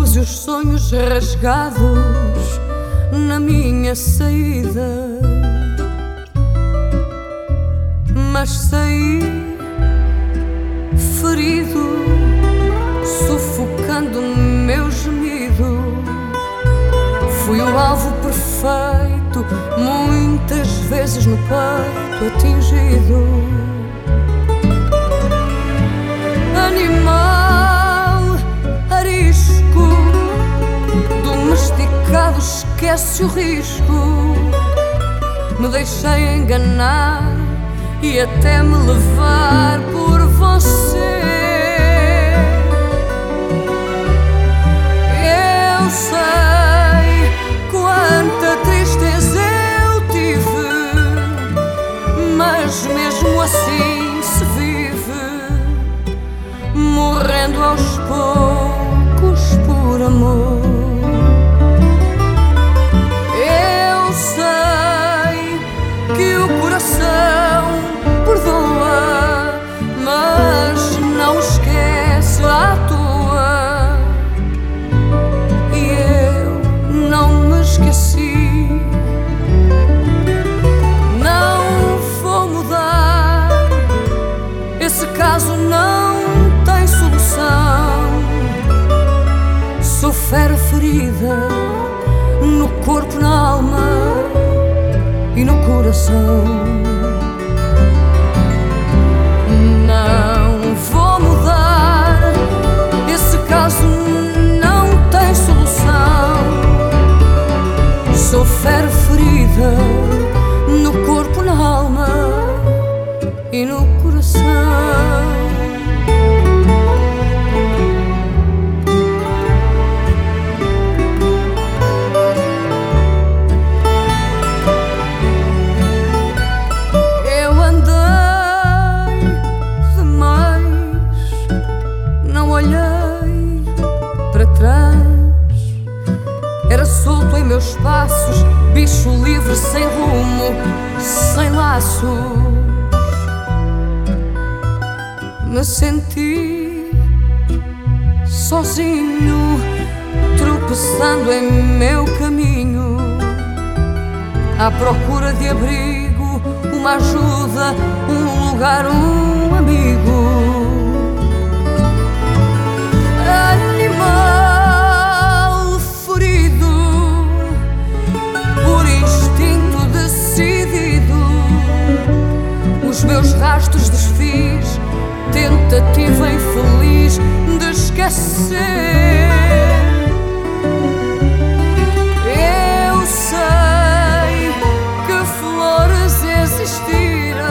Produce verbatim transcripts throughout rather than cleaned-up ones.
dores e os sonhos rasgados na minha saída, mas saí ferido, sufocando o meu gemido. Fui o alvo perfeito, muitas vezes no peito atingido. Animal arisco, domesticado, esquece o risco. Me deixei enganar e até me levar por você. Eu sei quanta tristeza eu tive, mas mesmo assim se vive, morrendo aos poucos por amor. Eu sei que o coração perdoa, mas não esquece à toa. E eu não me esqueci. Não vou mudar, esse caso não tem solução. Sou fera ferida no corpo, na alma e no coração. Não vou mudar, esse caso não tem solução. Sou fera ferida no corpo, na alma e no coração. Era solto em meus passos, bicho livre, sem rumo, sem laços. Me senti sozinho, tropeçando em meu caminho, à procura de abrigo, uma ajuda, um lugar, um amigo. Animal ferido, por instinto decidido, os meus rastros desfiz, tentativa infeliz de esquecer. Eu sei que flores existiram,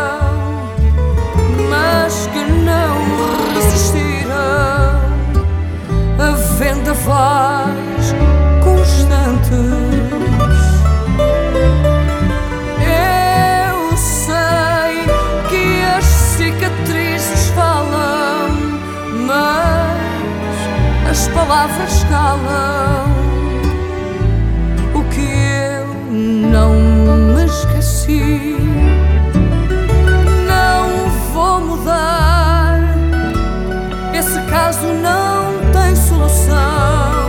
mas que não resistiram a vendavais constantes. Eu sei que as cicatrizes falam, mas as palavras calam. O que eu não me esqueci. Não vou mudar, esse caso não tem solução.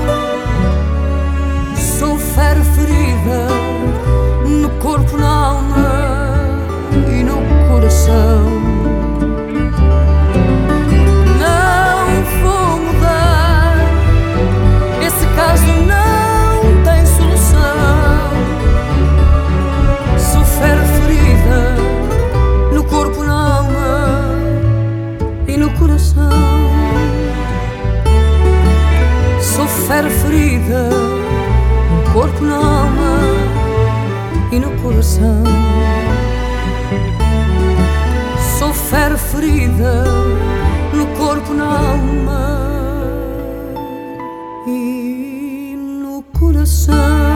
Sou fera ferida no corpo, na alma e no coração. Não vou mudar, esse caso não tem solução. Sou fera ferida no corpo, na alma e no coração. Sou fera ferida no corpo, na alma e no coração. Sou fera ferida no corpo, na alma e no coração.